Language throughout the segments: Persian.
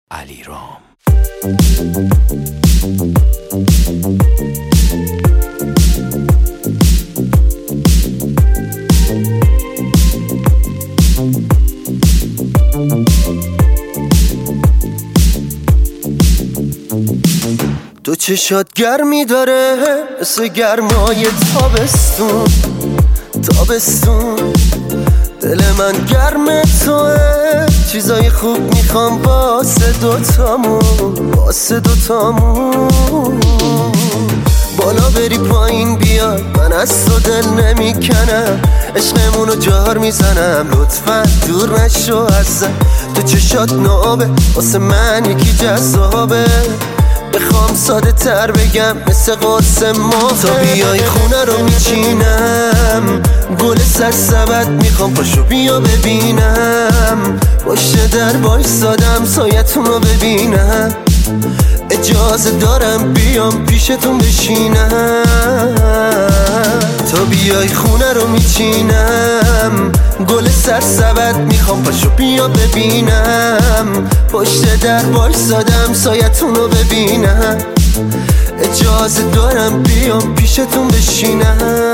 علیرام. تو چشات گرمی داره مثل گرمای تابستون، دل من گرم توه، چیزای خوب میخوام واسه دوتامون. بالا بری پایین بیای، من از تو دل نمیکنم، عشقمونو جار میزنم، لطفا دور نشو ازم. تو چشات نابه واسه من یکی جذابه، بخوام ساده تر بگم مثل قرص ماه. تا بیای خونه رو میچینم، گل سرسبد میخوام، پاشو بیا ببینم، باشه در وایسادم سایتون رو ببینم، اجازه دارم بیام پیشتون بشینم. تا بیای خونه رو میچینم، گل سرسبد میخوام، پاشو بیا ببینم، پشت در وایسادم سایتون رو ببینم، اجازه دارم بیام پیشتون بشینم.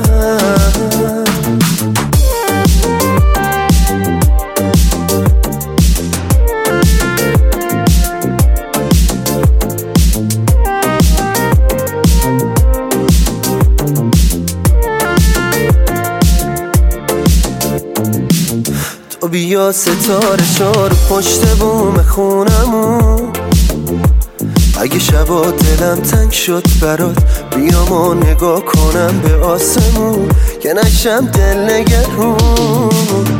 تو بیا ستاره شار پشت بوم خونمون، اگه شبا دلم تنگ شد برات بیام و نگاه کنم به آسمون، که نشم دل نگرون.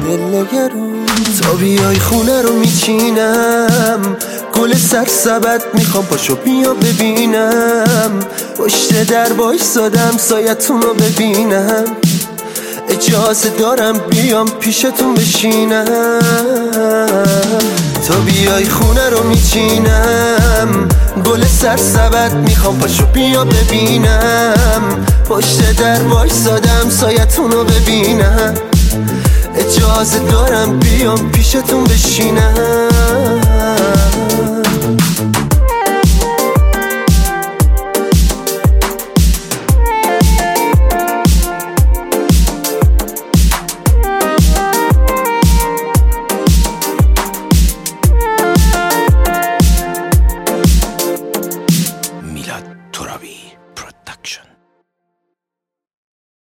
تا بیای خونه رو میچینم، گل سرسبد میخوام، پاشو بیا ببینم، پشت در وایسادم سایتون رو ببینم، اجازه دارم بیام پیشتون بشینم. تا بیای خونه رو میچینم، گل سرسبد میخوام، پاشو بیا ببینم، پشت در وایسادم سایتون رو ببینم، اجازه دارم بیام پیشتون بشینم.